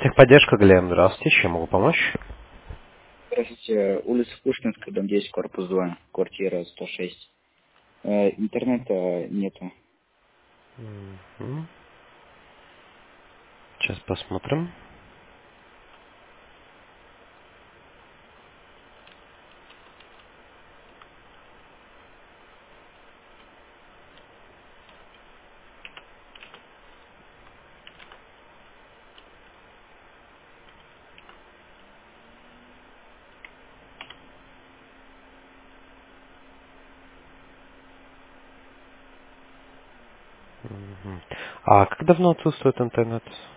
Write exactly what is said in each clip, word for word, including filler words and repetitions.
Техподдержка, Глеб, здравствуйте, чем могу помочь? Здравствуйте. Улица Пушкинская, дом десять, корпус два, квартира сто шесть. Э, интернета нету. Мгм. Сейчас посмотрим. Мгм. А как давно отсутствует интернет?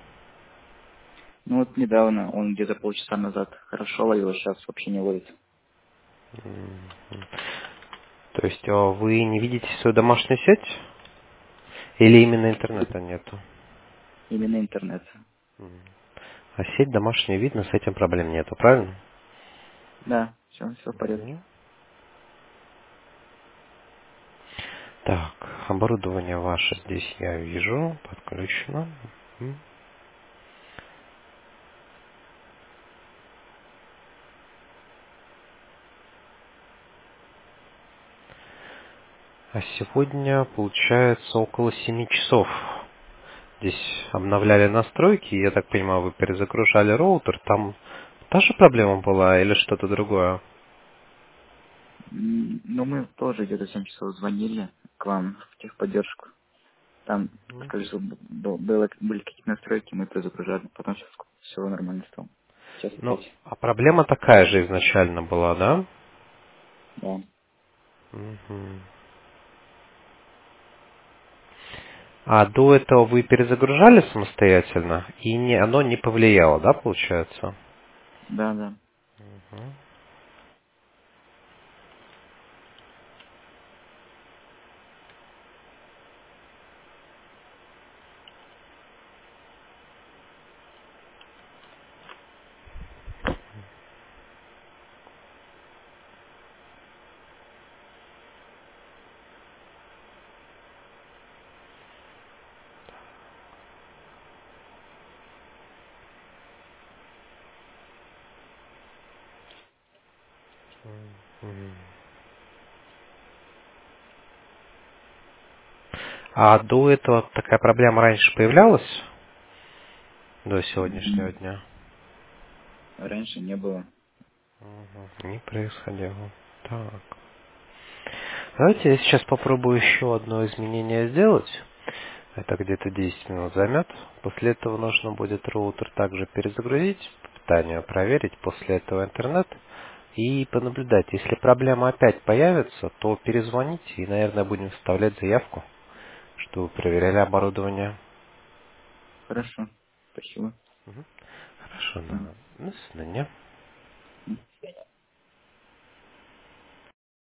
Ну вот недавно, он где-то полчаса назад хорошо ловил, сейчас вообще не ловит. Мгм. То есть а, вы не видите свою домашнюю сеть? Или именно интернета нету? Именно интернет. Мгм. А сеть домашняя видно, с этим проблем нету, правильно? Да, все, все в порядке. Мгм. Так, оборудование ваше здесь я вижу, подключено. Мгм. А сегодня получается около семи часов. Здесь обновляли настройки, и, я так понимаю, вы перезагружали роутер. Там та же проблема была или что-то другое? М, Ну мы тоже где-то семь часов звонили к вам в техподдержку. Там, Мгм. скажи, что б- было, были какие-то настройки, мы перезагружали, потом сейчас все нормально стало. Сейчас Ну, опять, а проблема такая же изначально была, да? да. Мгм. А до этого вы перезагружали самостоятельно, и не, оно не повлияло, да, получается? Да, да. Мгм. Мгм. А до этого такая проблема раньше появлялась? До сегодняшнего М, дня? Раньше не было. Мгм. Не происходило. Так. Давайте я сейчас попробую еще одно изменение сделать. Это где-то десять минут займет. После этого нужно будет роутер также перезагрузить, по питанию проверить, после этого интернет и понаблюдать. Если проблема опять появится, то перезвоните и, наверное, будем вставлять заявку, что вы проверяли оборудование. Хорошо. Спасибо. Мгм. Хорошо, Мгм. да. До свидания.